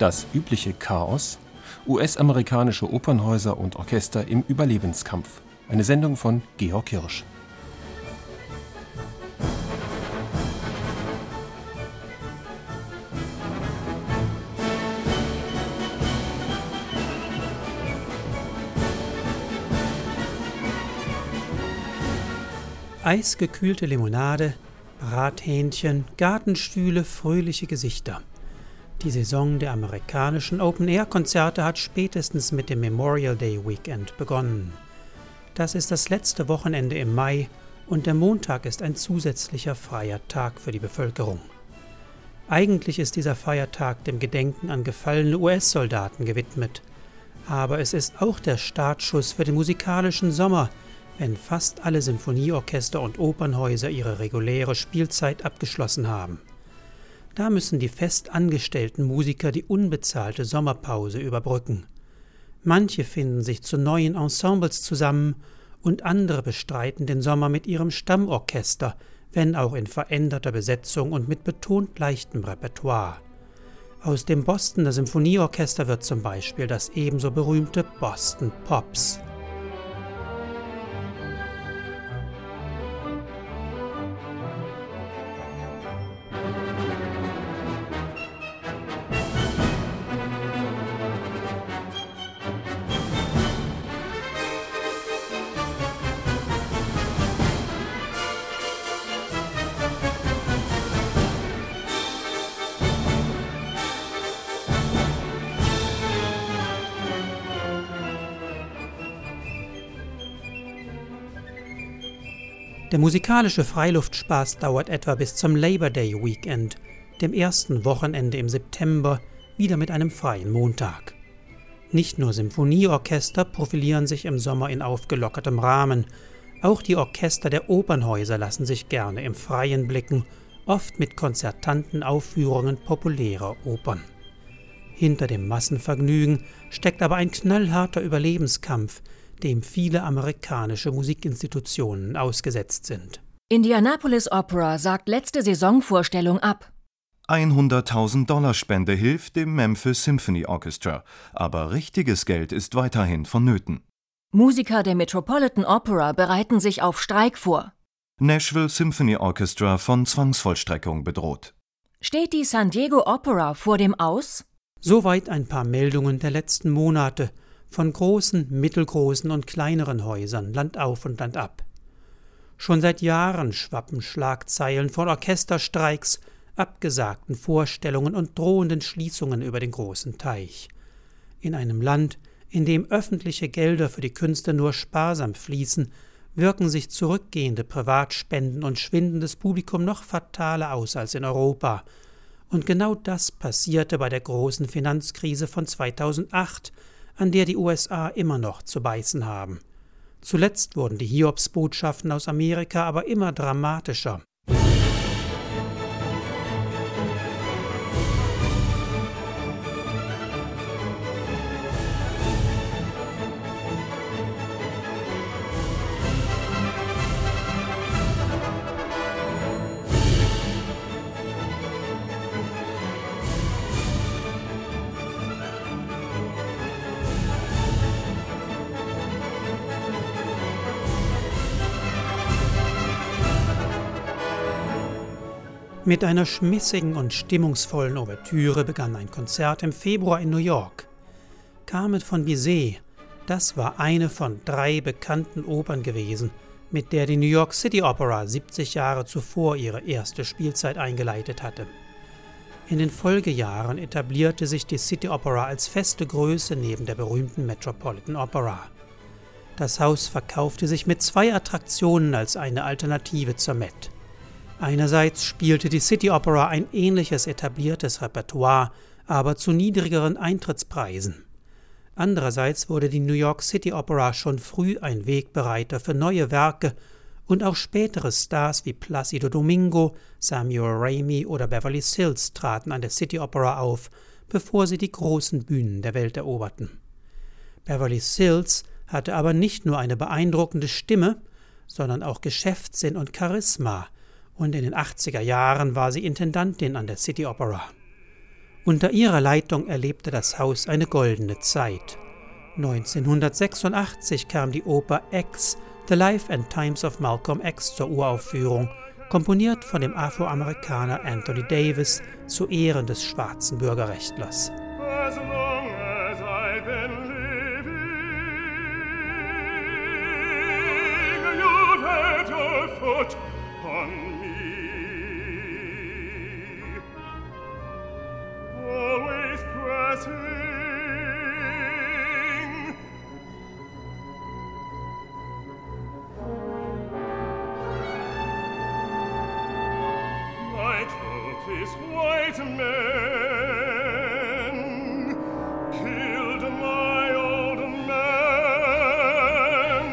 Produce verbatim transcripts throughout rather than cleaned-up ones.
Das übliche Chaos, U S-amerikanische Opernhäuser und Orchester im Überlebenskampf. Eine Sendung von Georg Hirsch. Eisgekühlte Limonade, Brathähnchen, Gartenstühle, fröhliche Gesichter. Die Saison der amerikanischen Open-Air-Konzerte hat spätestens mit dem Memorial Day Weekend begonnen. Das ist das letzte Wochenende im Mai und der Montag ist ein zusätzlicher freier Tag für die Bevölkerung. Eigentlich ist dieser Feiertag dem Gedenken an gefallene U S-Soldaten gewidmet. Aber es ist auch der Startschuss für den musikalischen Sommer, wenn fast alle Sinfonieorchester und Opernhäuser ihre reguläre Spielzeit abgeschlossen haben. Da müssen die fest angestellten Musiker die unbezahlte Sommerpause überbrücken. Manche finden sich zu neuen Ensembles zusammen und andere bestreiten den Sommer mit ihrem Stammorchester, wenn auch in veränderter Besetzung und mit betont leichtem Repertoire. Aus dem Bostoner Symphonieorchester wird zum Beispiel das ebenso berühmte Boston Pops. Der musikalische Freiluftspaß dauert etwa bis zum Labor Day Weekend, dem ersten Wochenende im September, wieder mit einem freien Montag. Nicht nur Symphonieorchester profilieren sich im Sommer in aufgelockertem Rahmen, auch die Orchester der Opernhäuser lassen sich gerne im Freien blicken, oft mit konzertanten Aufführungen populärer Opern. Hinter dem Massenvergnügen steckt aber ein knallharter Überlebenskampf, dem viele amerikanische Musikinstitutionen ausgesetzt sind. Indianapolis Opera sagt letzte Saisonvorstellung ab. hunderttausend Dollar Spende hilft dem Memphis Symphony Orchestra, aber richtiges Geld ist weiterhin vonnöten. Musiker der Metropolitan Opera bereiten sich auf Streik vor. Nashville Symphony Orchestra von Zwangsvollstreckung bedroht. Steht die San Diego Opera vor dem Aus? Soweit ein paar Meldungen der letzten Monate von großen, mittelgroßen und kleineren Häusern, landauf und landab. Schon seit Jahren schwappen Schlagzeilen von Orchesterstreiks, abgesagten Vorstellungen und drohenden Schließungen über den großen Teich. In einem Land, in dem öffentliche Gelder für die Künste nur sparsam fließen, wirken sich zurückgehende Privatspenden und schwindendes Publikum noch fataler aus als in Europa. Und genau das passierte bei der großen Finanzkrise von zweitausendacht, an der die U S A immer noch zu beißen haben. Zuletzt wurden die Hiobsbotschaften aus Amerika aber immer dramatischer. Mit einer schmissigen und stimmungsvollen Ouvertüre begann ein Konzert im Februar in New York. Carmen von Bizet, das war eine von drei bekannten Opern gewesen, mit der die New York City Opera siebzig Jahre zuvor ihre erste Spielzeit eingeleitet hatte. In den Folgejahren etablierte sich die City Opera als feste Größe neben der berühmten Metropolitan Opera. Das Haus verkaufte sich mit zwei Attraktionen als eine Alternative zur Met. Einerseits spielte die City Opera ein ähnliches etabliertes Repertoire, aber zu niedrigeren Eintrittspreisen. Andererseits wurde die New York City Opera schon früh ein Wegbereiter für neue Werke und auch spätere Stars wie Plácido Domingo, Samuel Ramey oder Beverly Sills traten an der City Opera auf, bevor sie die großen Bühnen der Welt eroberten. Beverly Sills hatte aber nicht nur eine beeindruckende Stimme, sondern auch Geschäftssinn und Charisma, und in den achtziger Jahren war sie Intendantin an der City Opera. Unter ihrer Leitung erlebte das Haus eine goldene Zeit. neunzehnhundertsechsundachtzig kam die Oper X, The Life and Times of Malcolm X zur Uraufführung, komponiert von dem Afroamerikaner Anthony Davis zu Ehren des schwarzen Bürgerrechtlers. As long as I've been living, you've had your foot on me. Always pressing. I told this white man, killed my old man.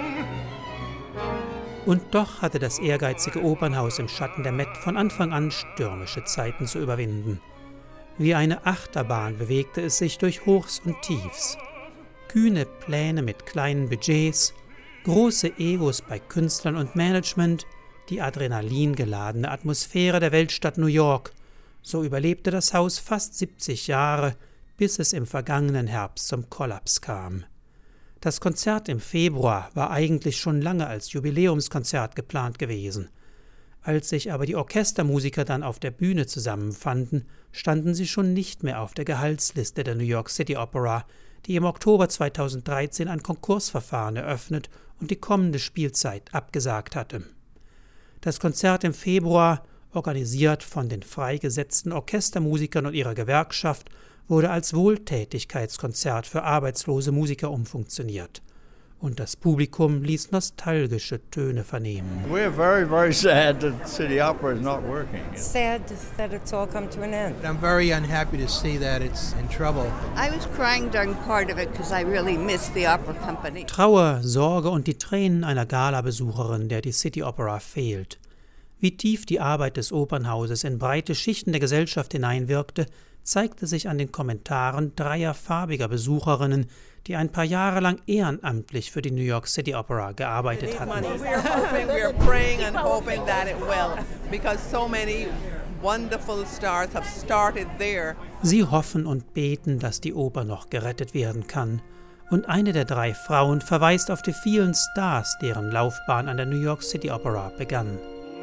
Und doch hatte das ehrgeizige Opernhaus im Schatten der Met von Anfang an stürmische Zeiten zu überwinden. Wie eine Achterbahn bewegte es sich durch Hochs und Tiefs. Kühne Pläne mit kleinen Budgets, große Egos bei Künstlern und Management, die adrenalingeladene Atmosphäre der Weltstadt New York. So überlebte das Haus fast siebzig Jahre, bis es im vergangenen Herbst zum Kollaps kam. Das Konzert im Februar war eigentlich schon lange als Jubiläumskonzert geplant gewesen. Als sich aber die Orchestermusiker dann auf der Bühne zusammenfanden, standen sie schon nicht mehr auf der Gehaltsliste der New York City Opera, die im Oktober zweitausenddreizehn ein Konkursverfahren eröffnet und die kommende Spielzeit abgesagt hatte. Das Konzert im Februar, organisiert von den freigesetzten Orchestermusikern und ihrer Gewerkschaft, wurde als Wohltätigkeitskonzert für arbeitslose Musiker umfunktioniert. Und das Publikum ließ nostalgische Töne vernehmen. We're very, very sad that City Opera is not working. Sad that it's all come to an end. I'm very unhappy to see that it's in trouble. I was crying during part of it because I really missed the opera company. Trauer, Sorge und die Tränen einer Galabesucherin, der die City Opera fehlt. Wie tief die Arbeit des Opernhauses in breite Schichten der Gesellschaft hineinwirkte, zeigte sich an den Kommentaren dreier farbiger Besucherinnen, die ein paar Jahre lang ehrenamtlich für die New York City Opera gearbeitet hatten. We're hoping, we're praying and hoping that it will, because so many wonderful stars have started there. Sie hoffen und beten, dass die Oper noch gerettet werden kann. Und eine der drei Frauen verweist auf die vielen Stars, deren Laufbahn an der New York City Opera begann.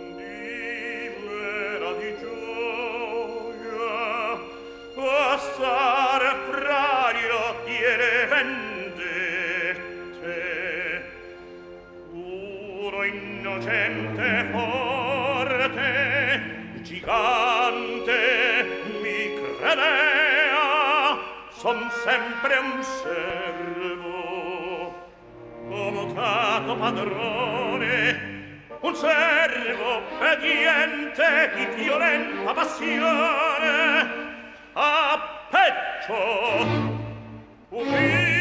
Innocente, forte, gigante, mi credea, son sempre un servo, ho mutato padrone, un servo obbediente di violenta passione, a peggio, ucciso.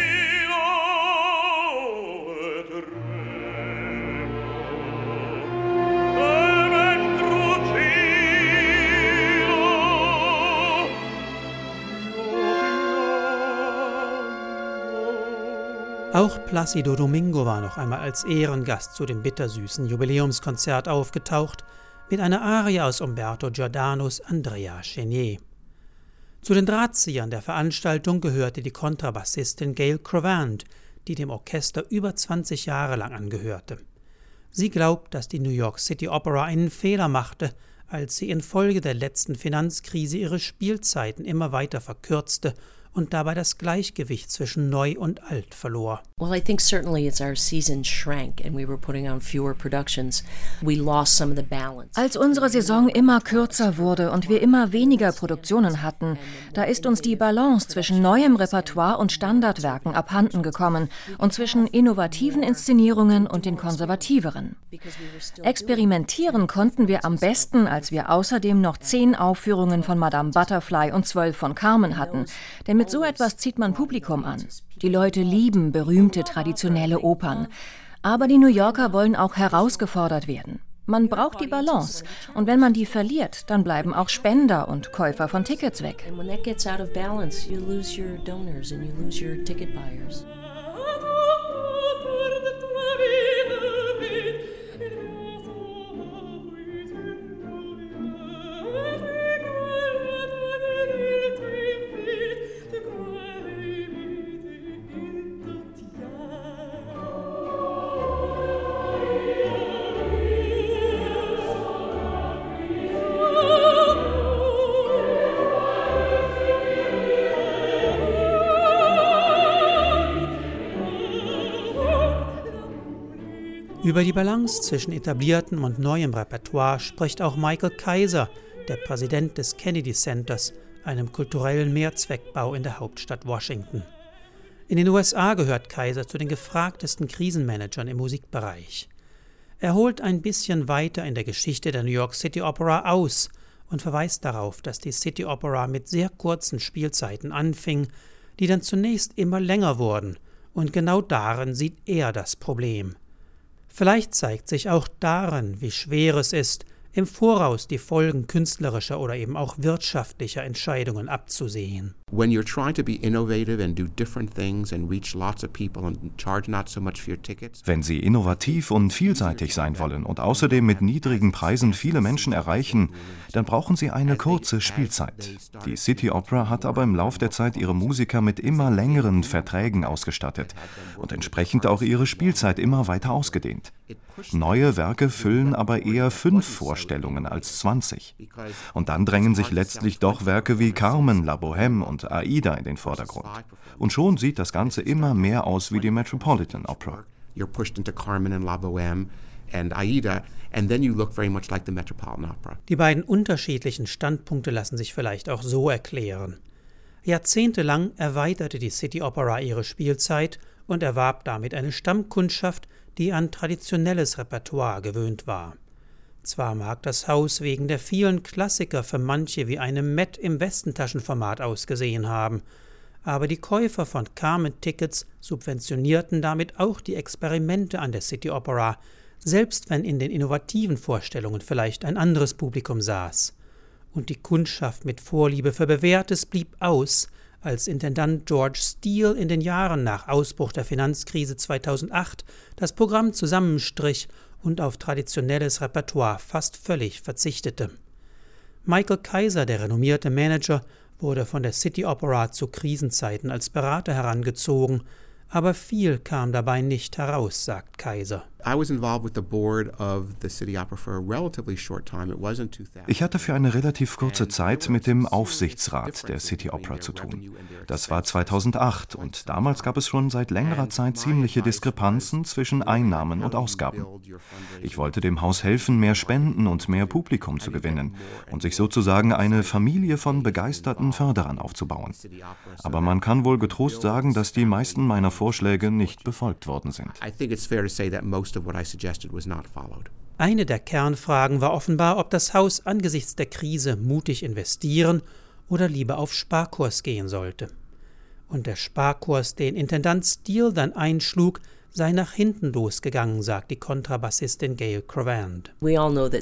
Auch Plácido Domingo war noch einmal als Ehrengast zu dem bittersüßen Jubiläumskonzert aufgetaucht, mit einer Arie aus Umberto Giordanos Andrea Chenier. Zu den Drahtziehern der Veranstaltung gehörte die Kontrabassistin Gail Cravant, die dem Orchester über zwanzig Jahre lang angehörte. Sie glaubt, dass die New York City Opera einen Fehler machte, als sie infolge der letzten Finanzkrise ihre Spielzeiten immer weiter verkürzte und dabei das Gleichgewicht zwischen Neu und Alt verlor. Well, I think certainly as our season shrank and we were putting on fewer productions, we lost some of the balance. Als unsere Saison immer kürzer wurde und wir immer weniger Produktionen hatten, da ist uns die Balance zwischen neuem Repertoire und Standardwerken abhanden gekommen und zwischen innovativen Inszenierungen und den konservativeren. Experimentieren konnten wir am besten, als wir außerdem noch zehn Aufführungen von Madame Butterfly und zwölf von Carmen hatten, denn mit so etwas zieht man Publikum an. Die Leute lieben berühmte traditionelle Opern. Aber die New Yorker wollen auch herausgefordert werden. Man braucht die Balance. Und wenn man die verliert, dann bleiben auch Spender und Käufer von Tickets weg. And when that gets out of balance, you lose your donors and you lose your ticket buyers. Über die Balance zwischen etabliertem und neuem Repertoire spricht auch Michael Kaiser, der Präsident des Kennedy Centers, einem kulturellen Mehrzweckbau in der Hauptstadt Washington. In den U S A gehört Kaiser zu den gefragtesten Krisenmanagern im Musikbereich. Er holt ein bisschen weiter in der Geschichte der New York City Opera aus und verweist darauf, dass die City Opera mit sehr kurzen Spielzeiten anfing, die dann zunächst immer länger wurden, und genau darin sieht er das Problem. Vielleicht zeigt sich auch darin, wie schwer es ist, im Voraus die Folgen künstlerischer oder eben auch wirtschaftlicher Entscheidungen abzusehen. When you're trying to be innovative and do different things and reach lots of people and charge not so much for your tickets. Wenn Sie innovativ und vielseitig sein wollen und außerdem mit niedrigen Preisen viele Menschen erreichen, dann brauchen Sie eine kurze Spielzeit. Die City Opera hat aber im Lauf der Zeit ihre Musiker mit immer längeren Verträgen ausgestattet und entsprechend auch ihre Spielzeit immer weiter ausgedehnt. Neue Werke füllen aber eher fünf Vorstellungen als zwanzig. Und dann drängen sich letztlich doch Werke wie Carmen, La Bohème und Aida in den Vordergrund. Und schon sieht das Ganze immer mehr aus wie die Metropolitan Opera. You're pushed into Carmen and La Bohème and Aida, and then you look very much like the Metropolitan Opera. Die beiden unterschiedlichen Standpunkte lassen sich vielleicht auch so erklären. Jahrzehntelang erweiterte die City Opera ihre Spielzeit und erwarb damit eine Stammkundschaft, die an traditionelles Repertoire gewöhnt war. Zwar mag das Haus wegen der vielen Klassiker für manche wie eine Met im Westentaschenformat ausgesehen haben, aber die Käufer von Carmen-Tickets subventionierten damit auch die Experimente an der City Opera, selbst wenn in den innovativen Vorstellungen vielleicht ein anderes Publikum saß. Und die Kundschaft mit Vorliebe für Bewährtes blieb aus, als Intendant George Steele in den Jahren nach Ausbruch der Finanzkrise zweitausendacht das Programm zusammenstrich und auf traditionelles Repertoire fast völlig verzichtete. Michael Kaiser, der renommierte Manager, wurde von der City Opera zu Krisenzeiten als Berater herangezogen, aber viel kam dabei nicht heraus, sagt Kaiser. Ich hatte für eine relativ kurze Zeit mit dem Aufsichtsrat der City Opera zu tun. Das war zweitausendacht und damals gab es schon seit längerer Zeit ziemliche Diskrepanzen zwischen Einnahmen und Ausgaben. Ich wollte dem Haus helfen, mehr Spenden und mehr Publikum zu gewinnen und sich sozusagen eine Familie von begeisterten Förderern aufzubauen. Aber man kann wohl getrost sagen, dass die meisten meiner Vorschläge nicht befolgt worden sind. Eine der Kernfragen war offenbar, ob das Haus angesichts der Krise mutig investieren oder lieber auf Sparkurs gehen sollte. Und der Sparkurs, den Intendant Steele dann einschlug, sei nach hinten losgegangen, sagt die Kontrabassistin Gail Cravand. Wir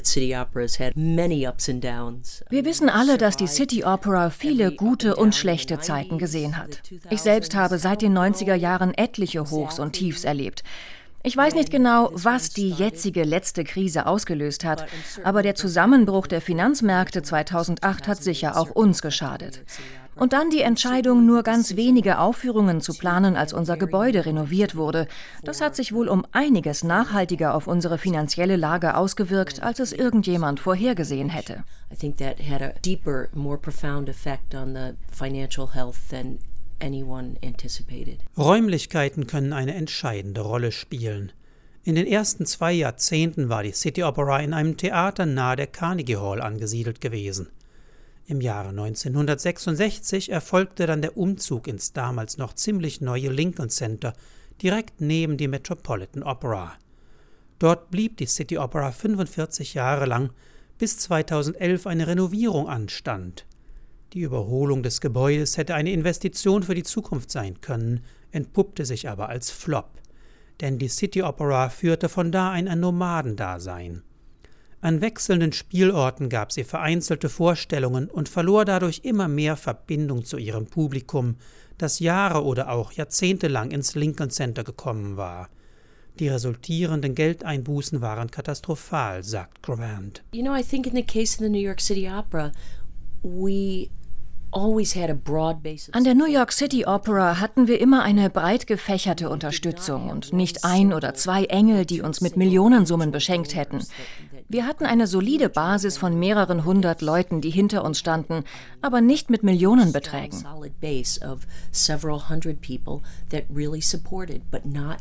wissen alle, dass die City Opera viele gute und schlechte Zeiten gesehen hat. Ich selbst habe seit den neunziger Jahren etliche Hochs und Tiefs erlebt. Ich weiß nicht genau, was die jetzige letzte Krise ausgelöst hat, aber der Zusammenbruch der Finanzmärkte zweitausendacht hat sicher auch uns geschadet. Und dann die Entscheidung, nur ganz wenige Aufführungen zu planen, als unser Gebäude renoviert wurde. Das hat sich wohl um einiges nachhaltiger auf unsere finanzielle Lage ausgewirkt, als es irgendjemand vorhergesehen hätte. I think that had a deeper, more profound effect on the financial health than anyone anticipated. Räumlichkeiten können eine entscheidende Rolle spielen. In den ersten zwei Jahrzehnten war die City Opera in einem Theater nahe der Carnegie Hall angesiedelt gewesen. Im Jahre neunzehnhundertsechsundsechzig erfolgte dann der Umzug ins damals noch ziemlich neue Lincoln Center, direkt neben die Metropolitan Opera. Dort blieb die City Opera fünfundvierzig Jahre lang, bis zweitausendelf eine Renovierung anstand. Die Überholung des Gebäudes hätte eine Investition für die Zukunft sein können, entpuppte sich aber als Flop. Denn die City Opera führte von da ein ein Nomadendasein. An wechselnden Spielorten gab sie vereinzelte Vorstellungen und verlor dadurch immer mehr Verbindung zu ihrem Publikum, das Jahre oder auch Jahrzehnte lang ins Lincoln Center gekommen war. Die resultierenden Geldeinbußen waren katastrophal, sagt Cravand. You know, I think in the case of the New York City Opera, we An der New York City Opera hatten wir immer eine breit gefächerte Unterstützung und nicht ein oder zwei Engel, die uns mit Millionensummen beschenkt hätten. Wir hatten eine solide Basis von mehreren hundert Leuten, die hinter uns standen, aber nicht mit Millionenbeträgen.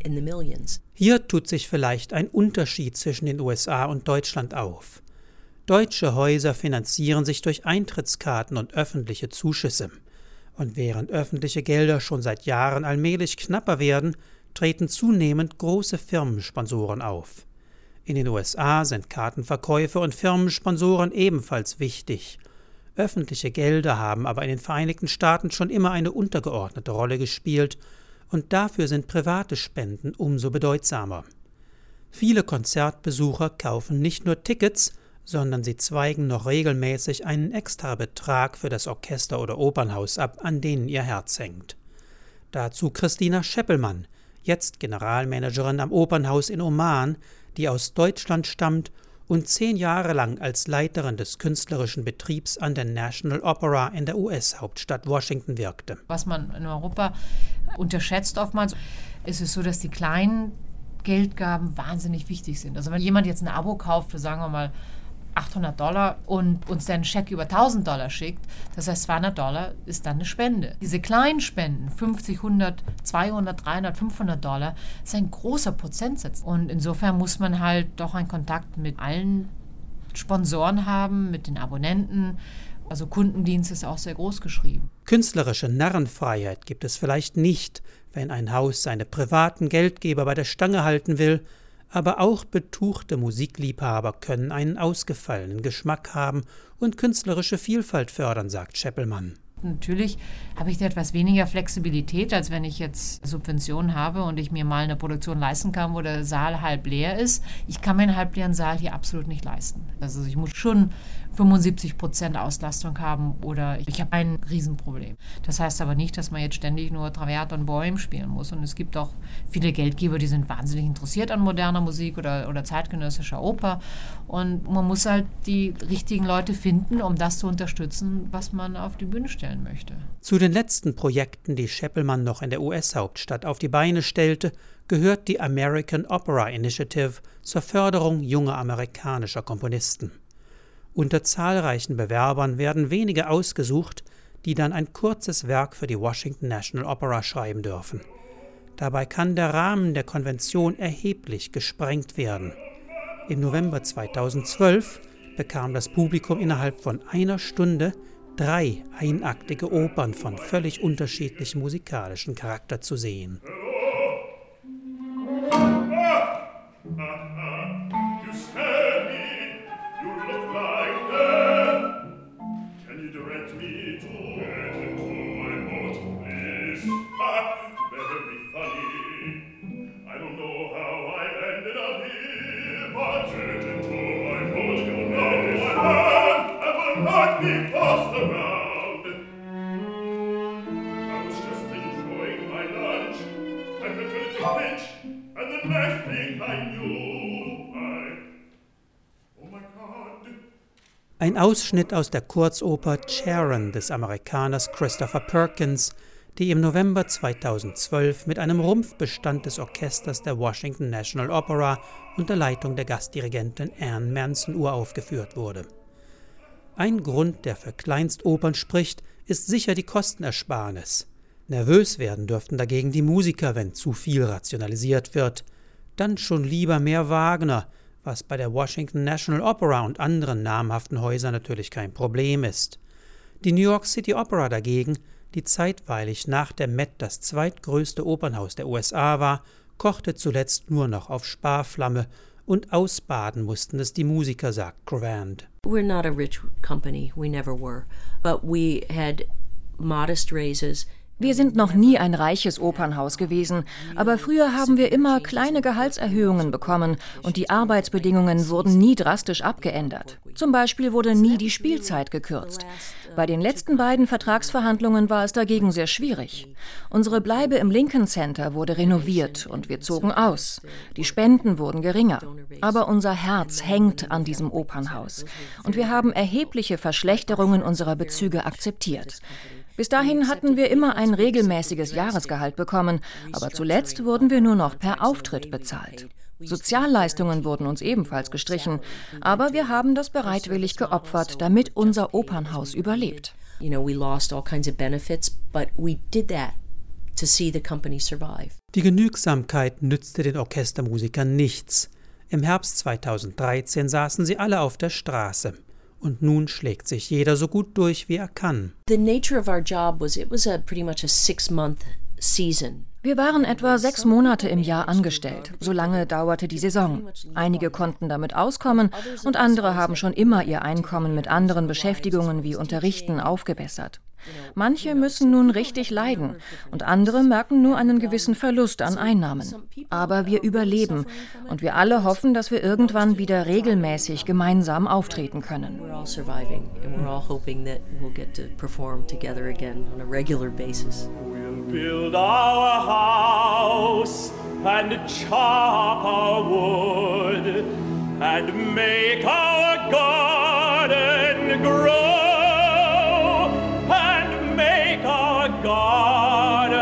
in the millions. Hier tut sich vielleicht ein Unterschied zwischen den U S A und Deutschland auf. Deutsche Häuser finanzieren sich durch Eintrittskarten und öffentliche Zuschüsse. Und während öffentliche Gelder schon seit Jahren allmählich knapper werden, treten zunehmend große Firmensponsoren auf. In den U S A sind Kartenverkäufe und Firmensponsoren ebenfalls wichtig. Öffentliche Gelder haben aber in den Vereinigten Staaten schon immer eine untergeordnete Rolle gespielt und dafür sind private Spenden umso bedeutsamer. Viele Konzertbesucher kaufen nicht nur Tickets, sondern sie zweigen noch regelmäßig einen Extrabetrag für das Orchester oder Opernhaus ab, an denen ihr Herz hängt. Dazu Christina Scheppelmann, jetzt Generalmanagerin am Opernhaus in Oman, die aus Deutschland stammt und zehn Jahre lang als Leiterin des künstlerischen Betriebs an der National Opera in der U S-Hauptstadt Washington wirkte. Was man in Europa unterschätzt oftmals, ist es so, dass die kleinen Geldgaben wahnsinnig wichtig sind. Also wenn jemand jetzt ein Abo kauft für, sagen wir mal, achthundert Dollar und uns dann einen Scheck über tausend Dollar schickt, das heißt zweihundert Dollar ist dann eine Spende. Diese kleinen Spenden, fünfzig, hundert, zweihundert, dreihundert, fünfhundert Dollar, ist ein großer Prozentsatz. Und insofern muss man halt doch einen Kontakt mit allen Sponsoren haben, mit den Abonnenten. Also Kundendienst ist auch sehr groß geschrieben. Künstlerische Narrenfreiheit gibt es vielleicht nicht, wenn ein Haus seine privaten Geldgeber bei der Stange halten will, aber auch betuchte Musikliebhaber können einen ausgefallenen Geschmack haben und künstlerische Vielfalt fördern, sagt Scheppelmann. Natürlich habe ich da etwas weniger Flexibilität, als wenn ich jetzt Subventionen habe und ich mir mal eine Produktion leisten kann, wo der Saal halb leer ist. Ich kann mir einen halbleeren Saal hier absolut nicht leisten. Also ich muss schon fünfundsiebzig Prozent Auslastung haben oder ich habe ein Riesenproblem. Das heißt aber nicht, dass man jetzt ständig nur Traviata und Bohème spielen muss. Und es gibt auch viele Geldgeber, die sind wahnsinnig interessiert an moderner Musik oder, oder zeitgenössischer Oper. Und man muss halt die richtigen Leute finden, um das zu unterstützen, was man auf die Bühne stellen möchte. Zu den letzten Projekten, die Scheppelmann noch in der U S-Hauptstadt auf die Beine stellte, gehört die American Opera Initiative zur Förderung junger amerikanischer Komponisten. Unter zahlreichen Bewerbern werden wenige ausgesucht, die dann ein kurzes Werk für die Washington National Opera schreiben dürfen. Dabei kann der Rahmen der Konvention erheblich gesprengt werden. Im November zweitausendzwölf bekam das Publikum innerhalb von einer Stunde drei einaktige Opern von völlig unterschiedlichem musikalischen Charakter zu sehen. Ein Ausschnitt aus der Kurzoper Charon des Amerikaners Christopher Perkins, die im November zweitausendzwölf mit einem Rumpfbestand des Orchesters der Washington National Opera unter Leitung der Gastdirigentin Anne Manson uraufgeführt wurde. Ein Grund, der für Kleinstopern spricht, ist sicher die Kostenersparnis. Nervös werden dürften dagegen die Musiker, wenn zu viel rationalisiert wird. Dann schon lieber mehr Wagner, was bei der Washington National Opera und anderen namhaften Häusern natürlich kein Problem ist. Die New York City Opera dagegen, die zeitweilig nach der Met das zweitgrößte Opernhaus der U S A war, kochte zuletzt nur noch auf Sparflamme und ausbaden mussten es die Musiker, sagt Grant. We're not a rich company, we never were, but we had modest raises. Wir sind noch nie ein reiches Opernhaus gewesen, aber früher haben wir immer kleine Gehaltserhöhungen bekommen und die Arbeitsbedingungen wurden nie drastisch abgeändert. Zum Beispiel wurde nie die Spielzeit gekürzt. Bei den letzten beiden Vertragsverhandlungen war es dagegen sehr schwierig. Unsere Bleibe im Lincoln Center wurde renoviert und wir zogen aus. Die Spenden wurden geringer. Aber unser Herz hängt an diesem Opernhaus und wir haben erhebliche Verschlechterungen unserer Bezüge akzeptiert. Bis dahin hatten wir immer ein regelmäßiges Jahresgehalt bekommen, aber zuletzt wurden wir nur noch per Auftritt bezahlt. Sozialleistungen wurden uns ebenfalls gestrichen, aber wir haben das bereitwillig geopfert, damit unser Opernhaus überlebt. You know, we lost all kinds of benefits, but we did that to see the company survive. Die Genügsamkeit nützte den Orchestermusikern nichts. Im Herbst zweitausenddreizehn saßen sie alle auf der Straße. Und nun schlägt sich jeder so gut durch, wie er kann. The nature of our job was it was a pretty much a six-month season. Wir waren etwa sechs Monate im Jahr angestellt. So lange dauerte die Saison. Einige konnten damit auskommen und andere haben schon immer ihr Einkommen mit anderen Beschäftigungen wie Unterrichten aufgebessert. Manche müssen nun richtig leiden und andere merken nur einen gewissen Verlust an Einnahmen. Aber wir überleben und wir alle hoffen, dass wir irgendwann wieder regelmäßig gemeinsam auftreten können. We're all surviving and we're all hoping that we'll get to perform together again on a regular basis. Build our house and chop our wood and make our garden grow and make our garden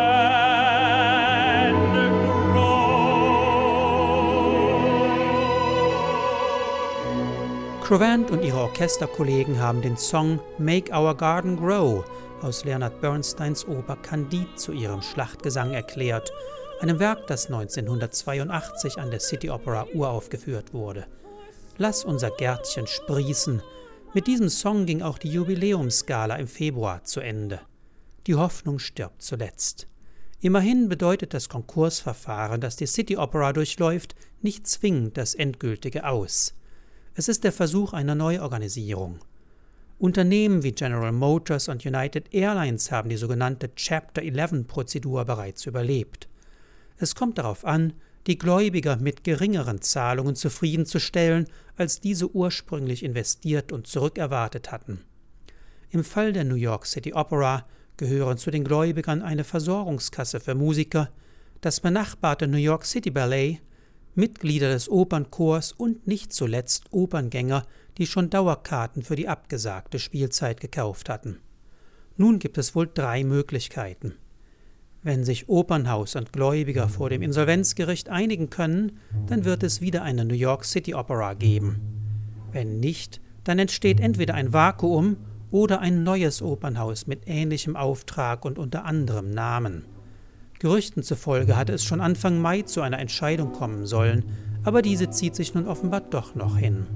grow. Crevant und ihre Orchesterkollegen haben den Song Make Our Garden Grow aus Leonard Bernsteins Oper Candide zu ihrem Schlachtgesang erklärt, einem Werk, das neunzehnhundertzweiundachtzig an der City Opera uraufgeführt wurde. Lass unser Gärtchen sprießen. Mit diesem Song ging auch die Jubiläumsgala im Februar zu Ende. Die Hoffnung stirbt zuletzt. Immerhin bedeutet das Konkursverfahren, das die City Opera durchläuft, nicht zwingend das endgültige Aus. Es ist der Versuch einer Neuorganisierung. Unternehmen wie General Motors und United Airlines haben die sogenannte Chapter elf Prozedur bereits überlebt. Es kommt darauf an, die Gläubiger mit geringeren Zahlungen zufriedenzustellen, als diese ursprünglich investiert und zurückerwartet hatten. Im Fall der New York City Opera gehören zu den Gläubigern eine Versorgungskasse für Musiker, das benachbarte New York City Ballet, Mitglieder des Opernchors und nicht zuletzt Operngänger, die schon Dauerkarten für die abgesagte Spielzeit gekauft hatten. Nun gibt es wohl drei Möglichkeiten. Wenn sich Opernhaus und Gläubiger vor dem Insolvenzgericht einigen können, dann wird es wieder eine New York City Opera geben. Wenn nicht, dann entsteht entweder ein Vakuum oder ein neues Opernhaus mit ähnlichem Auftrag und unter anderem Namen. Gerüchten zufolge hatte es schon Anfang Mai zu einer Entscheidung kommen sollen, aber diese zieht sich nun offenbar doch noch hin.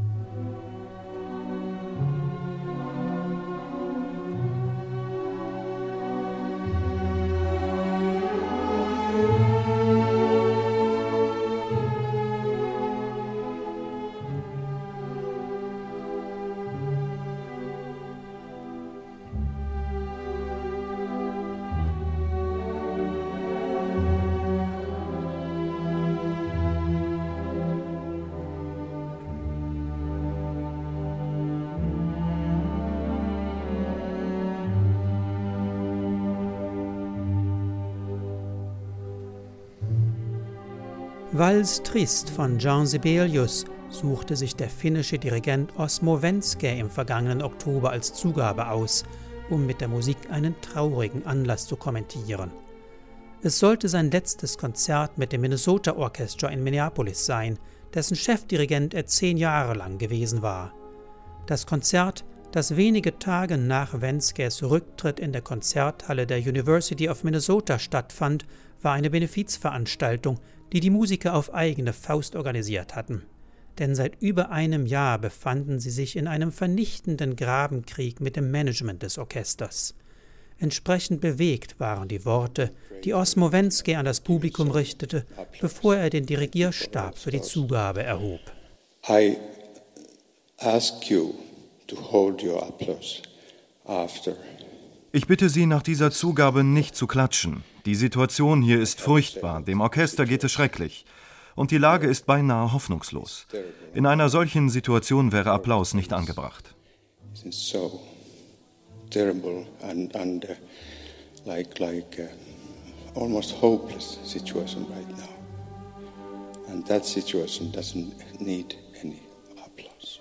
Vals Triste von Jean Sibelius suchte sich der finnische Dirigent Osmo Venske im vergangenen Oktober als Zugabe aus, um mit der Musik einen traurigen Anlass zu kommentieren. Es sollte sein letztes Konzert mit dem Minnesota Orchestra in Minneapolis sein, dessen Chefdirigent er zehn Jahre lang gewesen war. Das Konzert, das wenige Tage nach Venskes Rücktritt in der Konzerthalle der University of Minnesota stattfand, war eine Benefizveranstaltung, die die Musiker auf eigene Faust organisiert hatten. Denn seit über einem Jahr befanden sie sich in einem vernichtenden Grabenkrieg mit dem Management des Orchesters. Entsprechend bewegt waren die Worte, die Osmo Venske an das Publikum richtete, bevor er den Dirigierstab für die Zugabe erhob. I ask you to hold your applause after. Ich bitte Sie, nach dieser Zugabe nicht zu klatschen. Die Situation hier ist furchtbar, dem Orchester geht es schrecklich. Und die Lage ist beinahe hoffnungslos. In einer solchen Situation wäre Applaus nicht angebracht. So terrible and, and uh, like, like uh, almost hopeless situation right now. And that situation doesn't need any applause.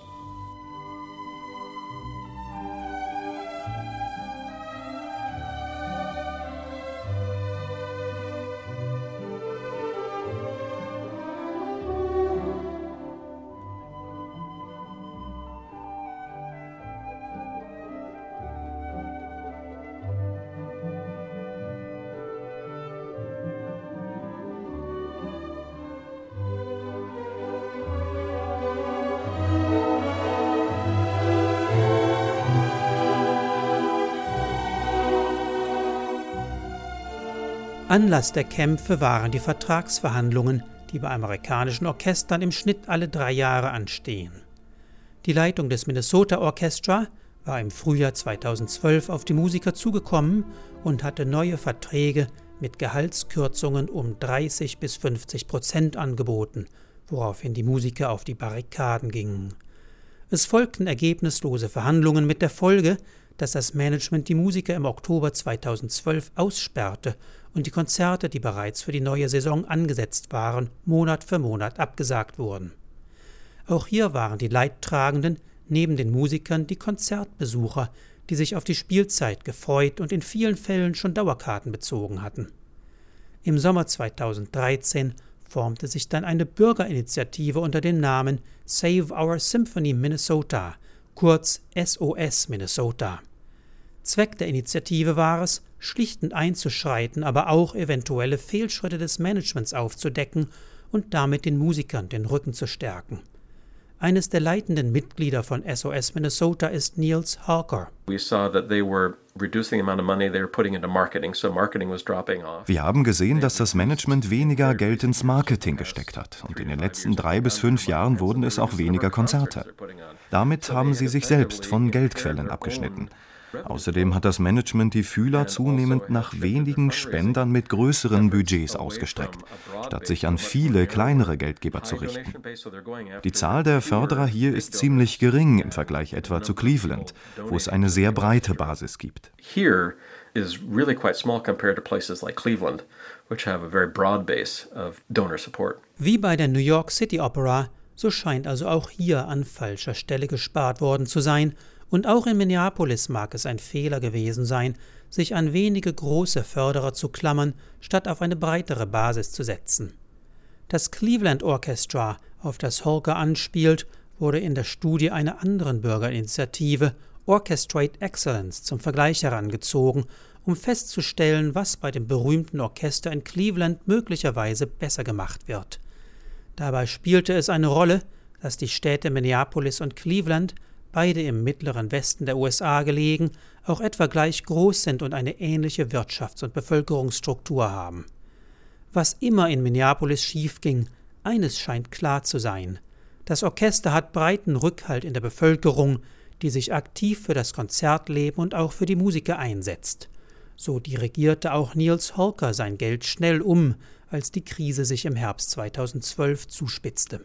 Anlass der Kämpfe waren die Vertragsverhandlungen, die bei amerikanischen Orchestern im Schnitt alle drei Jahre anstehen. Die Leitung des Minnesota Orchestra war im Frühjahr zweitausendzwölf auf die Musiker zugekommen und hatte neue Verträge mit Gehaltskürzungen um dreißig bis fünfzig Prozent angeboten, woraufhin die Musiker auf die Barrikaden gingen. Es folgten ergebnislose Verhandlungen mit der Folge, dass das Management die Musiker im Oktober zweitausendzwölf aussperrte und die Konzerte, die bereits für die neue Saison angesetzt waren, Monat für Monat abgesagt wurden. Auch hier waren die Leidtragenden neben den Musikern die Konzertbesucher, die sich auf die Spielzeit gefreut und in vielen Fällen schon Dauerkarten bezogen hatten. Im Sommer zweitausenddreizehn formte sich dann eine Bürgerinitiative unter dem Namen Save Our Symphony Minnesota, kurz S O S Minnesota. Zweck der Initiative war es, schlichtend einzuschreiten, aber auch eventuelle Fehlschritte des Managements aufzudecken und damit den Musikern den Rücken zu stärken. Eines der leitenden Mitglieder von S O S Minnesota ist Niels Halker. Wir haben gesehen, dass das Management weniger Geld ins Marketing gesteckt hat und in den letzten drei bis fünf Jahren wurden es auch weniger Konzerte. Damit haben sie sich selbst von Geldquellen abgeschnitten. Außerdem hat das Management die Fühler zunehmend nach wenigen Spendern mit größeren Budgets ausgestreckt, statt sich an viele kleinere Geldgeber zu richten. Die Zahl der Förderer hier ist ziemlich gering im Vergleich etwa zu Cleveland, wo es eine sehr breite Basis gibt. Here is really quite small compared to places like Cleveland, which have a very broad base of donor support. Wie bei der New York City Opera, so scheint also auch hier an falscher Stelle gespart worden zu sein. Und auch in Minneapolis mag es ein Fehler gewesen sein, sich an wenige große Förderer zu klammern, statt auf eine breitere Basis zu setzen. Das Cleveland Orchestra, auf das Halker anspielt, wurde in der Studie einer anderen Bürgerinitiative, Orchestrate Excellence, zum Vergleich herangezogen, um festzustellen, was bei dem berühmten Orchester in Cleveland möglicherweise besser gemacht wird. Dabei spielte es eine Rolle, dass die Städte Minneapolis und Cleveland, beide im mittleren Westen der U S A gelegen, auch etwa gleich groß sind und eine ähnliche Wirtschafts- und Bevölkerungsstruktur haben. Was immer in Minneapolis schiefging, eines scheint klar zu sein: Das Orchester hat breiten Rückhalt in der Bevölkerung, die sich aktiv für das Konzertleben und auch für die Musiker einsetzt. So dirigierte auch Niels Halker sein Geld schnell um, als die Krise sich im Herbst zweitausendzwölf zuspitzte.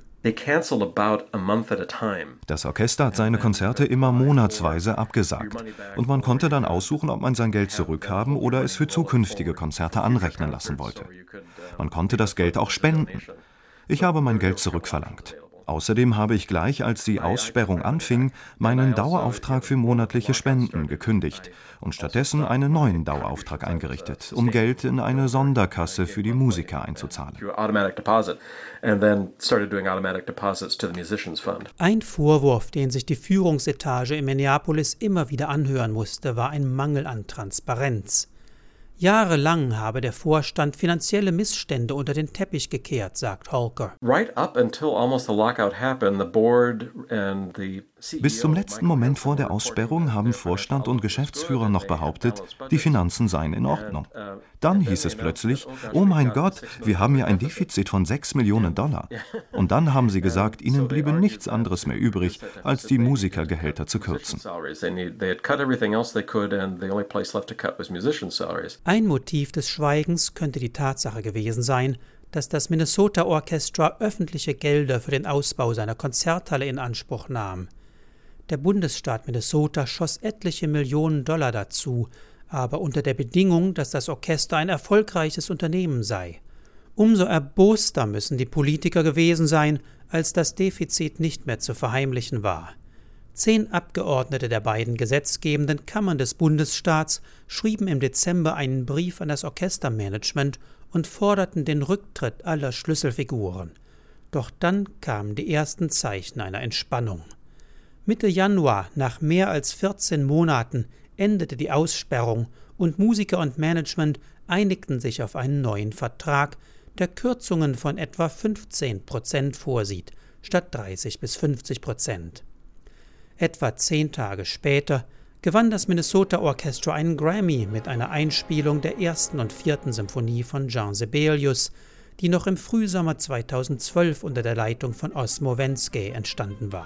Das Orchester hat seine Konzerte immer monatsweise abgesagt und man konnte dann aussuchen, ob man sein Geld zurückhaben oder es für zukünftige Konzerte anrechnen lassen wollte. Man konnte das Geld auch spenden. Ich habe mein Geld zurückverlangt. Außerdem habe ich gleich, als die Aussperrung anfing, meinen Dauerauftrag für monatliche Spenden gekündigt und stattdessen einen neuen Dauerauftrag eingerichtet, um Geld in eine Sonderkasse für die Musiker einzuzahlen. Ein Vorwurf, den sich die Führungsetage in Minneapolis immer wieder anhören musste, war ein Mangel an Transparenz. Jahrelang habe der Vorstand finanzielle Missstände unter den Teppich gekehrt, sagt Halker. Bis zum letzten Moment vor der Aussperrung haben Vorstand und Geschäftsführer noch behauptet, die Finanzen seien in Ordnung. Dann hieß es plötzlich, oh mein Gott, wir haben ja ein Defizit von sechs Millionen Dollar. Und dann haben sie gesagt, ihnen bliebe nichts anderes mehr übrig, als die Musikergehälter zu kürzen. Ein Motiv des Schweigens könnte die Tatsache gewesen sein, dass das Minnesota Orchestra öffentliche Gelder für den Ausbau seiner Konzerthalle in Anspruch nahm. Der Bundesstaat Minnesota schoss etliche Millionen Dollar dazu, aber unter der Bedingung, dass das Orchester ein erfolgreiches Unternehmen sei. Umso erboster müssen die Politiker gewesen sein, als das Defizit nicht mehr zu verheimlichen war. Zehn Abgeordnete der beiden gesetzgebenden Kammern des Bundesstaats schrieben im Dezember einen Brief an das Orchestermanagement und forderten den Rücktritt aller Schlüsselfiguren. Doch dann kamen die ersten Zeichen einer Entspannung. Mitte Januar, nach mehr als vierzehn Monaten, endete die Aussperrung und Musiker und Management einigten sich auf einen neuen Vertrag, der Kürzungen von etwa fünfzehn Prozent vorsieht, statt dreißig bis fünfzig Prozent. Etwa zehn Tage später gewann das Minnesota Orchestra einen Grammy mit einer Einspielung der ersten und vierten Symphonie von Jean Sibelius, die noch im Frühsommer zweitausendzwölf unter der Leitung von Osmo Wenske entstanden war.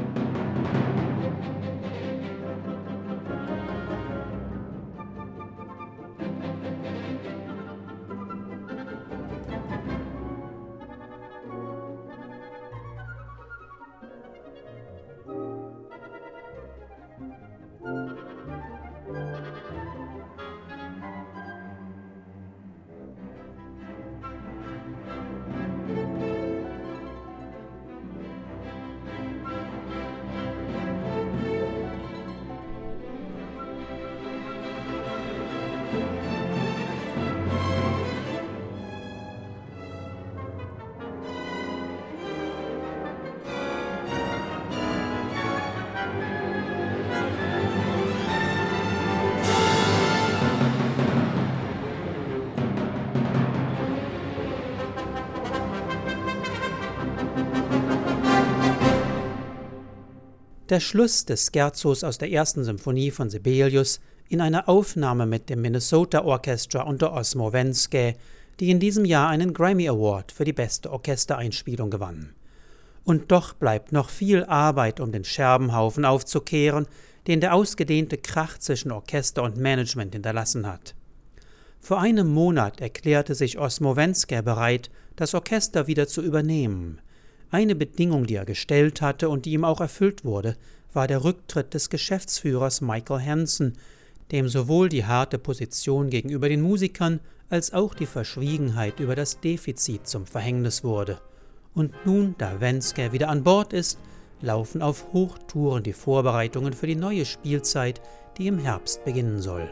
Der Schluss des Scherzos aus der ersten Symphonie von Sibelius in einer Aufnahme mit dem Minnesota Orchestra unter Osmo Wenske, die in diesem Jahr einen Grammy Award für die beste Orchestereinspielung gewann. Und doch bleibt noch viel Arbeit, um den Scherbenhaufen aufzukehren, den der ausgedehnte Krach zwischen Orchester und Management hinterlassen hat. Vor einem Monat erklärte sich Osmo Wenske bereit, das Orchester wieder zu übernehmen. Eine Bedingung, die er gestellt hatte und die ihm auch erfüllt wurde, war der Rücktritt des Geschäftsführers Michael Hansen, dem sowohl die harte Position gegenüber den Musikern als auch die Verschwiegenheit über das Defizit zum Verhängnis wurde. Und nun, da Wenske wieder an Bord ist, laufen auf Hochtouren die Vorbereitungen für die neue Spielzeit, die im Herbst beginnen soll.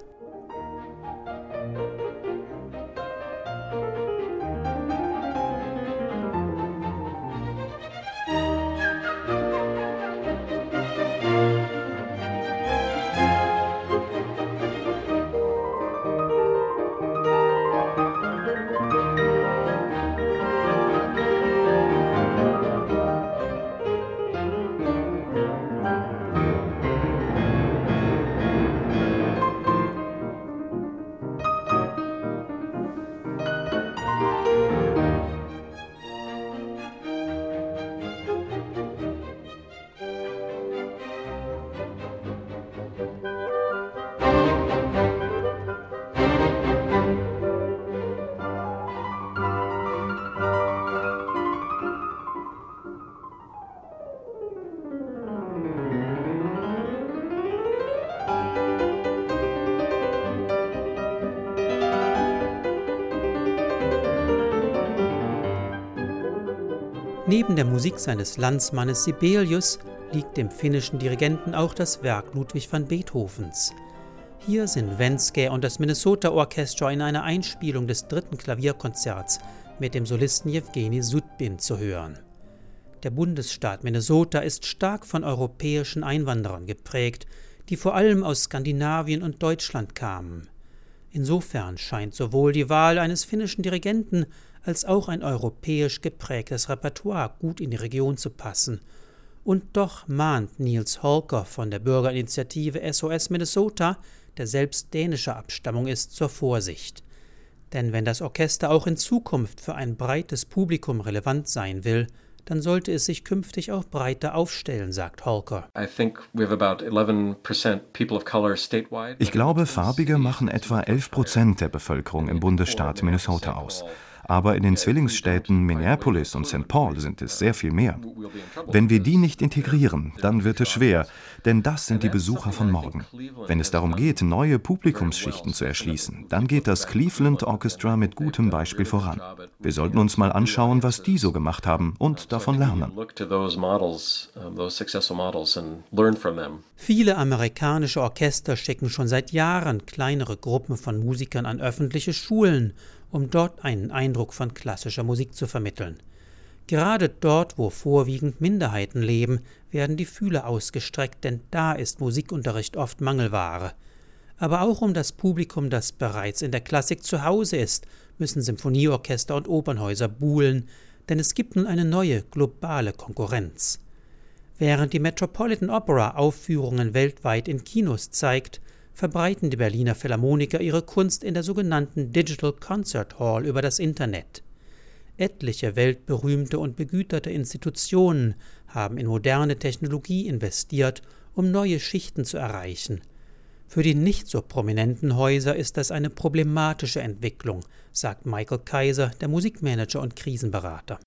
Neben der Musik seines Landsmannes Sibelius liegt dem finnischen Dirigenten auch das Werk Ludwig van Beethovens. Hier sind Wenske und das Minnesota Orchestra in einer Einspielung des dritten Klavierkonzerts mit dem Solisten Jewgeni Sudbin zu hören. Der Bundesstaat Minnesota ist stark von europäischen Einwanderern geprägt, die vor allem aus Skandinavien und Deutschland kamen. Insofern scheint sowohl die Wahl eines finnischen Dirigenten als auch ein europäisch geprägtes Repertoire gut in die Region zu passen. Und doch mahnt Niels Holker von der Bürgerinitiative S O S Minnesota, der selbst dänischer Abstammung ist, zur Vorsicht. Denn wenn das Orchester auch in Zukunft für ein breites Publikum relevant sein will, dann sollte es sich künftig auch breiter aufstellen, sagt Holker. Ich glaube, Farbige machen etwa elf Prozent der Bevölkerung im Bundesstaat Minnesota aus. Aber in den Zwillingsstädten Minneapolis und Sankt Paul sind es sehr viel mehr. Wenn wir die nicht integrieren, dann wird es schwer, denn das sind die Besucher von morgen. Wenn es darum geht, neue Publikumsschichten zu erschließen, dann geht das Cleveland Orchestra mit gutem Beispiel voran. Wir sollten uns mal anschauen, was die so gemacht haben und davon lernen. Viele amerikanische Orchester schicken schon seit Jahren kleinere Gruppen von Musikern an öffentliche Schulen, um dort einen Eindruck von klassischer Musik zu vermitteln. Gerade dort, wo vorwiegend Minderheiten leben, werden die Fühler ausgestreckt, denn da ist Musikunterricht oft Mangelware. Aber auch um das Publikum, das bereits in der Klassik zu Hause ist, müssen Symphonieorchester und Opernhäuser buhlen, denn es gibt nun eine neue globale Konkurrenz. Während die Metropolitan Opera Aufführungen weltweit in Kinos zeigt, verbreiten die Berliner Philharmoniker ihre Kunst in der sogenannten Digital Concert Hall über das Internet. Etliche weltberühmte und begüterte Institutionen haben in moderne Technologie investiert, um neue Schichten zu erreichen. Für die nicht so prominenten Häuser ist das eine problematische Entwicklung, sagt Michael Kaiser, der Musikmanager und Krisenberater.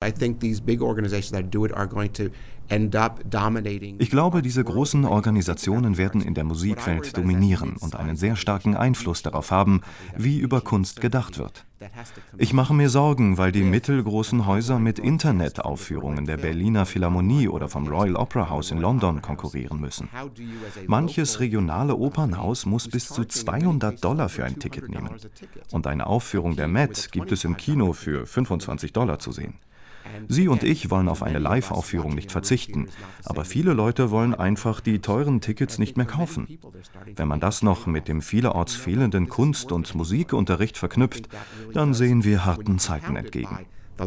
Ich glaube, diese großen Organisationen werden in der Musikwelt dominieren und einen sehr starken Einfluss darauf haben, wie über Kunst gedacht wird. Ich mache mir Sorgen, weil die mittelgroßen Häuser mit Internetaufführungen der Berliner Philharmonie oder vom Royal Opera House in London konkurrieren müssen. Manches regionale Opernhaus muss bis zu zweihundert Dollar für ein Ticket nehmen. Und eine Aufführung der Met gibt es im Kino für fünfundzwanzig Dollar zu sehen. Sie und ich wollen auf eine Live-Aufführung nicht verzichten, aber viele Leute wollen einfach die teuren Tickets nicht mehr kaufen. Wenn man das noch mit dem vielerorts fehlenden Kunst- und Musikunterricht verknüpft, dann sehen wir harten Zeiten entgegen.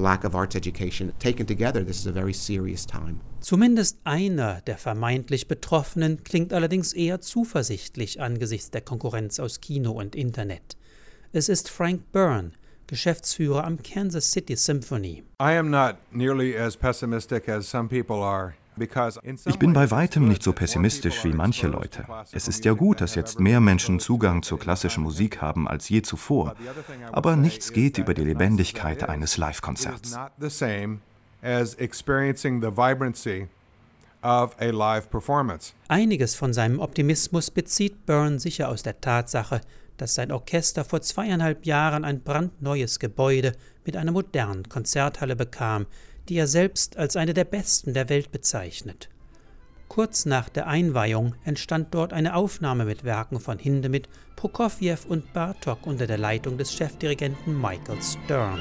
Zumindest einer der vermeintlich Betroffenen klingt allerdings eher zuversichtlich angesichts der Konkurrenz aus Kino und Internet. Es ist Frank Byrne, Geschäftsführer am Kansas City Symphony. I am not nearly as pessimistic as some people are. Ich bin bei weitem nicht so pessimistisch wie manche Leute. Es ist ja gut, dass jetzt mehr Menschen Zugang zur klassischen Musik haben als je zuvor. Aber nichts geht über die Lebendigkeit eines Live-Konzerts. Einiges von seinem Optimismus bezieht Byrne sicher aus der Tatsache, dass sein Orchester vor zweieinhalb Jahren ein brandneues Gebäude mit einer modernen Konzerthalle bekam, die er selbst als eine der besten der Welt bezeichnet. Kurz nach der Einweihung entstand dort eine Aufnahme mit Werken von Hindemith, Prokofjew und Bartók unter der Leitung des Chefdirigenten Michael Stern.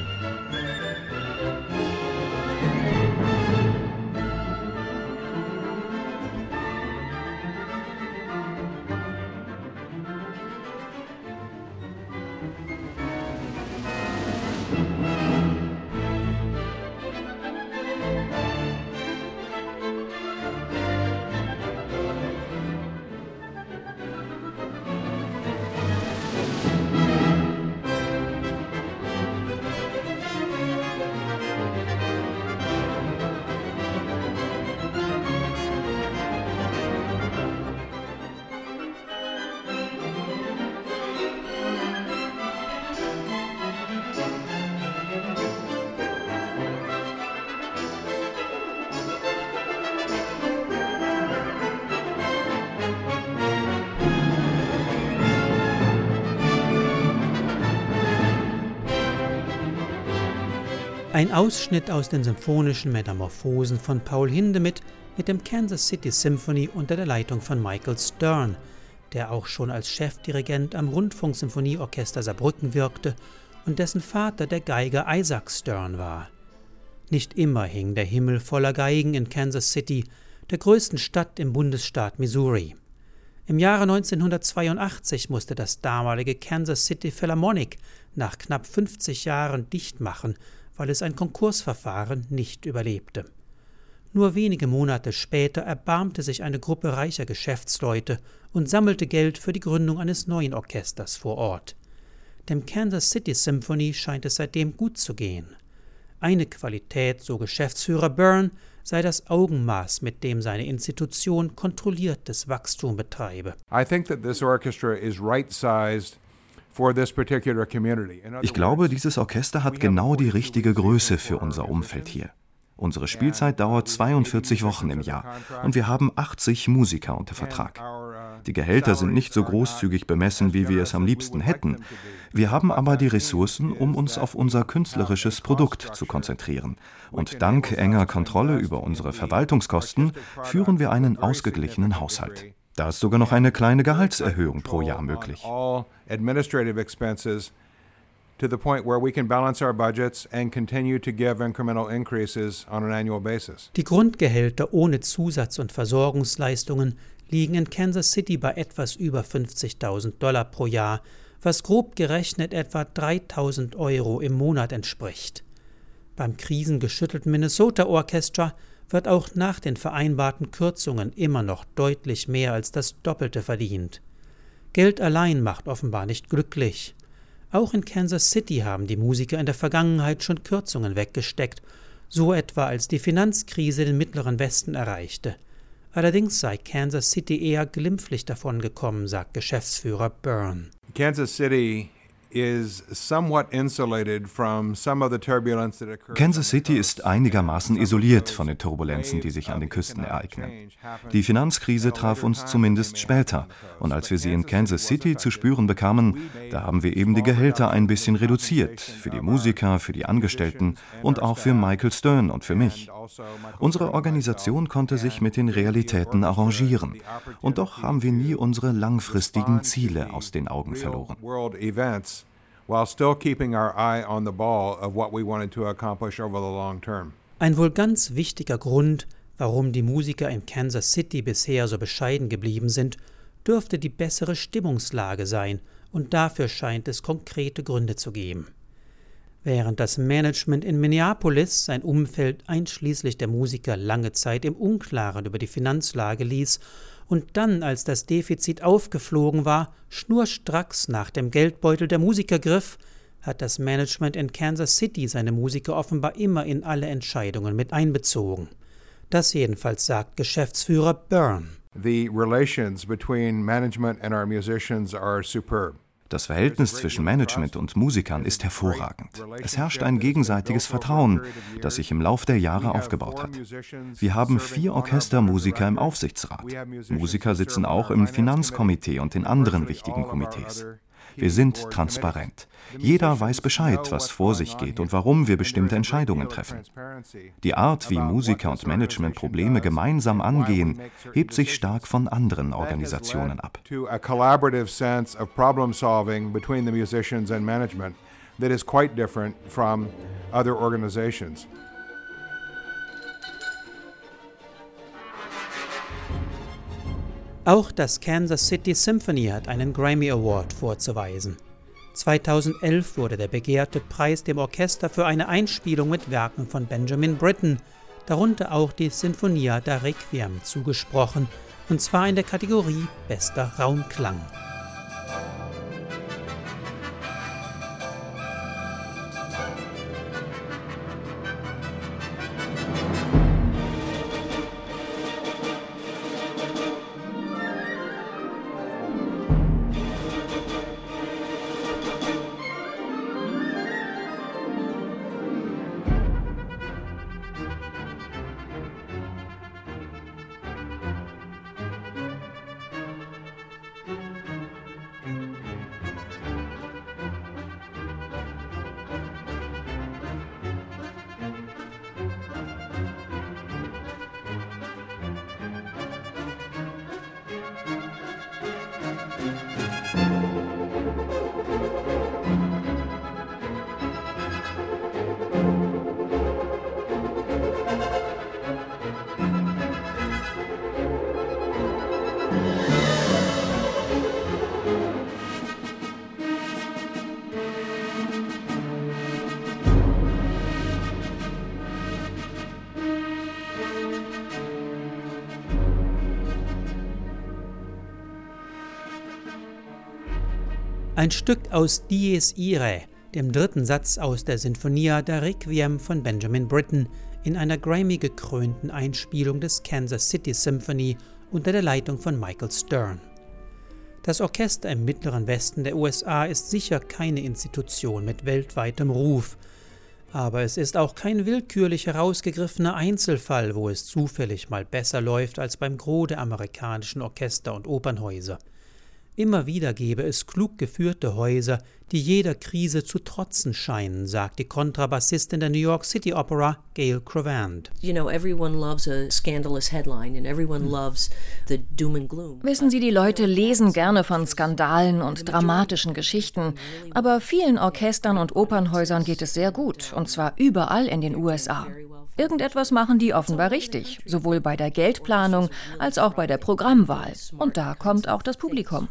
Ein Ausschnitt aus den symphonischen Metamorphosen von Paul Hindemith mit dem Kansas City Symphony unter der Leitung von Michael Stern, der auch schon als Chefdirigent am Rundfunksymphonieorchester Saarbrücken wirkte und dessen Vater der Geiger Isaac Stern war. Nicht immer hing der Himmel voller Geigen in Kansas City, der größten Stadt im Bundesstaat Missouri. Im Jahre neunzehnhundertzweiundachtzig musste das damalige Kansas City Philharmonic nach knapp fünfzig Jahren dicht machen, weil es ein Konkursverfahren nicht überlebte. Nur wenige Monate später erbarmte sich eine Gruppe reicher Geschäftsleute und sammelte Geld für die Gründung eines neuen Orchesters vor Ort. Dem Kansas City Symphony scheint es seitdem gut zu gehen. Eine Qualität, so Geschäftsführer Byrne, sei das Augenmaß, mit dem seine Institution kontrolliertes Wachstum betreibe. I think that this orchestra is right-sized. Ich glaube, dieses Orchester hat genau die richtige Größe für unser Umfeld hier. Unsere Spielzeit dauert zweiundvierzig Wochen im Jahr und wir haben achtzig Musiker unter Vertrag. Die Gehälter sind nicht so großzügig bemessen, wie wir es am liebsten hätten. Wir haben aber die Ressourcen, um uns auf unser künstlerisches Produkt zu konzentrieren. Und dank enger Kontrolle über unsere Verwaltungskosten führen wir einen ausgeglichenen Haushalt. Da ist sogar noch eine kleine Gehaltserhöhung pro Jahr möglich. To the point where we can balance our budgets and continue to give incremental increases on an annual basis. Die Grundgehälter ohne Zusatz- und Versorgungsleistungen liegen in Kansas City bei etwas über fünfzigtausend Dollar pro Jahr, was grob gerechnet etwa dreitausend Euro im Monat entspricht. Beim krisengeschüttelten Minnesota Orchestra wird auch nach den vereinbarten Kürzungen immer noch deutlich mehr als das Doppelte verdient. Geld allein macht offenbar nicht glücklich. Auch in Kansas City haben die Musiker in der Vergangenheit schon Kürzungen weggesteckt, so etwa als die Finanzkrise den Mittleren Westen erreichte. Allerdings sei Kansas City eher glimpflich davongekommen, sagt Geschäftsführer Byrne. Kansas City is somewhat insulated from some of the turbulence that occurs. Kansas City ist einigermaßen isoliert von den Turbulenzen, die sich an den Küsten ereignen. Die Finanzkrise traf uns zumindest später, und als wir sie in Kansas City zu spüren bekamen, da haben wir eben die Gehälter ein bisschen reduziert, für die Musiker, für die Angestellten und auch für Michael Stern und für mich. Unsere Organisation konnte sich mit den Realitäten arrangieren, und doch haben wir nie unsere langfristigen Ziele aus den Augen verloren. While still keeping our eye on the ball of what we wanted to accomplish over the long term. Ein wohl ganz wichtiger Grund, warum die Musiker in Kansas City bisher so bescheiden geblieben sind, dürfte die bessere Stimmungslage sein, und dafür scheint es konkrete Gründe zu geben. Während das Management in Minneapolis sein Umfeld einschließlich der Musiker lange Zeit im Unklaren über die Finanzlage ließ und dann, als das Defizit aufgeflogen war, schnurstracks nach dem Geldbeutel der Musiker griff, hat das Management in Kansas City seine Musiker offenbar immer in alle Entscheidungen mit einbezogen. Das jedenfalls sagt Geschäftsführer Byrne. The relations between management and our musicians are superb. Das Verhältnis zwischen Management und Musikern ist hervorragend. Es herrscht ein gegenseitiges Vertrauen, das sich im Lauf der Jahre aufgebaut hat. Wir haben vier Orchestermusiker im Aufsichtsrat. Musiker sitzen auch im Finanzkomitee und in anderen wichtigen Komitees. Wir sind transparent. Jeder weiß Bescheid, was vor sich geht und warum wir bestimmte Entscheidungen treffen. Die Art, wie Musiker und Management Probleme gemeinsam angehen, hebt sich stark von anderen Organisationen ab. A collaborative sense of problem solving between the musicians and management that is quite different from other organizations. Auch das Kansas City Symphony hat einen Grammy Award vorzuweisen. zweitausendelf wurde der begehrte Preis dem Orchester für eine Einspielung mit Werken von Benjamin Britten, darunter auch die Sinfonia da Requiem, zugesprochen, und zwar in der Kategorie Bester Raumklang. Ein Stück aus Dies Irae, dem dritten Satz aus der Sinfonia da Requiem von Benjamin Britten, in einer Grammy-gekrönten Einspielung des Kansas City Symphony unter der Leitung von Michael Stern. Das Orchester im mittleren Westen der U S A ist sicher keine Institution mit weltweitem Ruf, aber es ist auch kein willkürlich herausgegriffener Einzelfall, wo es zufällig mal besser läuft als beim Gros der amerikanischen Orchester- und Opernhäuser. Immer wieder gebe es klug geführte Häuser, die jeder Krise zu trotzen scheinen, sagt die Kontrabassistin der New York City Opera, Gail Cravant. You know, everyone loves a scandalous headline and everyone loves the doom and gloom. Wissen Sie, die Leute lesen gerne von Skandalen und dramatischen Geschichten, aber vielen Orchestern und Opernhäusern geht es sehr gut, und zwar überall in den U S A. Irgendetwas machen die offenbar richtig, sowohl bei der Geldplanung als auch bei der Programmwahl. Und da kommt auch das Publikum.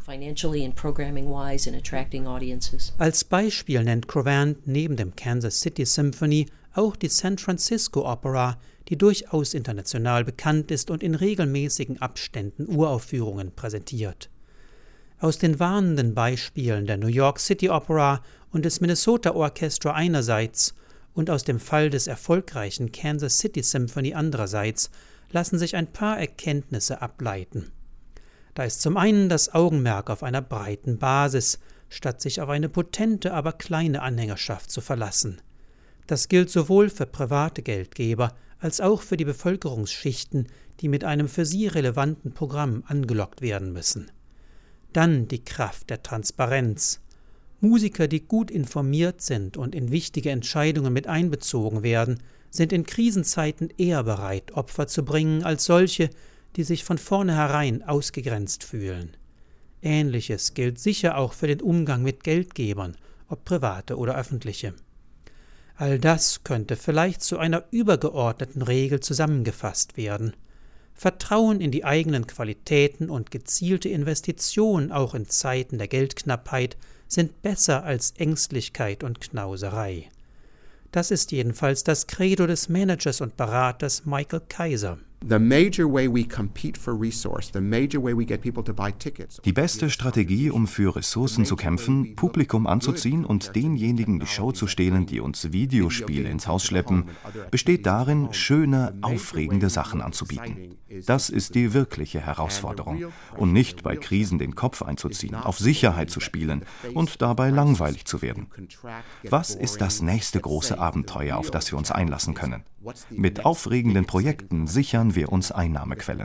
Als Beispiel nennt Cravant neben dem Kansas City Symphony auch die San Francisco Opera, die durchaus international bekannt ist und in regelmäßigen Abständen Uraufführungen präsentiert. Aus den warnenden Beispielen der New York City Opera und des Minnesota Orchestra einerseits und aus dem Fall des erfolgreichen Kansas City Symphony andererseits lassen sich ein paar Erkenntnisse ableiten. Da ist zum einen das Augenmerk auf einer breiten Basis, statt sich auf eine potente, aber kleine Anhängerschaft zu verlassen. Das gilt sowohl für private Geldgeber als auch für die Bevölkerungsschichten, die mit einem für sie relevanten Programm angelockt werden müssen. Dann die Kraft der Transparenz. Musiker, die gut informiert sind und in wichtige Entscheidungen mit einbezogen werden, sind in Krisenzeiten eher bereit, Opfer zu bringen, als solche, die sich von vornherein ausgegrenzt fühlen. Ähnliches gilt sicher auch für den Umgang mit Geldgebern, ob private oder öffentliche. All das könnte vielleicht zu einer übergeordneten Regel zusammengefasst werden. Vertrauen in die eigenen Qualitäten und gezielte Investitionen auch in Zeiten der Geldknappheit sind besser als Ängstlichkeit und Knauserei. Das ist jedenfalls das Credo des Managers und Beraters Michael Kaiser. The major way we compete for resource, the major way we get people to buy tickets. Die beste Strategie, um für Ressourcen zu kämpfen, Publikum anzuziehen und denjenigen die Show zu stehlen, die uns Videospiele ins Haus schleppen, besteht darin, schöne, aufregende Sachen anzubieten. Das ist die wirkliche Herausforderung. Und nicht bei Krisen den Kopf einzuziehen, auf Sicherheit zu spielen und dabei langweilig zu werden. Was ist das nächste große Abenteuer, auf das wir uns einlassen können? Mit aufregenden Projekten sichern wir uns Einnahmequellen.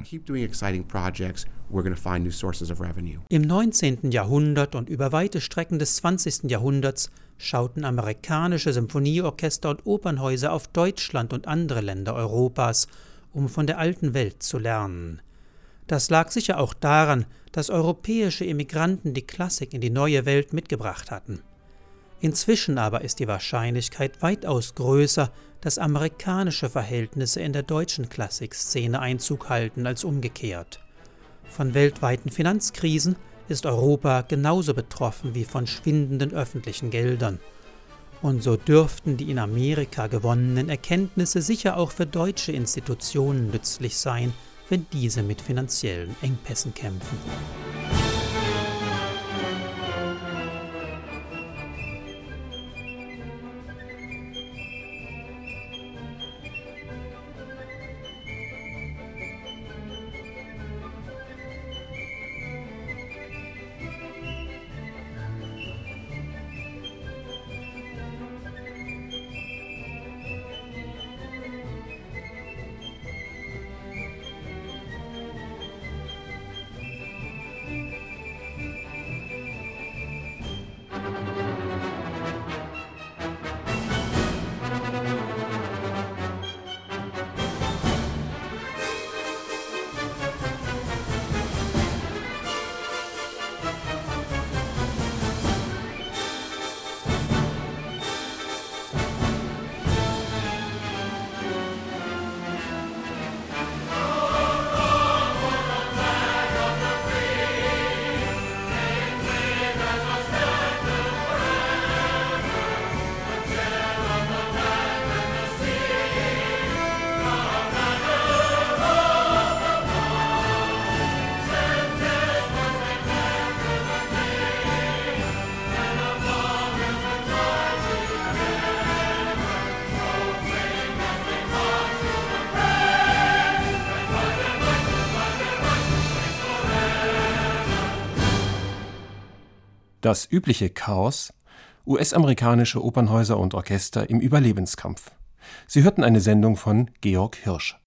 Im neunzehnten Jahrhundert und über weite Strecken des zwanzigsten Jahrhunderts schauten amerikanische Symphonieorchester und Opernhäuser auf Deutschland und andere Länder Europas, um von der alten Welt zu lernen. Das lag sicher auch daran, dass europäische Immigranten die Klassik in die neue Welt mitgebracht hatten. Inzwischen aber ist die Wahrscheinlichkeit weitaus größer, dass amerikanische Verhältnisse in der deutschen Klassikszene Einzug halten als umgekehrt. Von weltweiten Finanzkrisen ist Europa genauso betroffen wie von schwindenden öffentlichen Geldern. Und so dürften die in Amerika gewonnenen Erkenntnisse sicher auch für deutsche Institutionen nützlich sein, wenn diese mit finanziellen Engpässen kämpfen. Das übliche Chaos, U S-amerikanische Opernhäuser und Orchester im Überlebenskampf. Sie hörten eine Sendung von Georg Hirsch.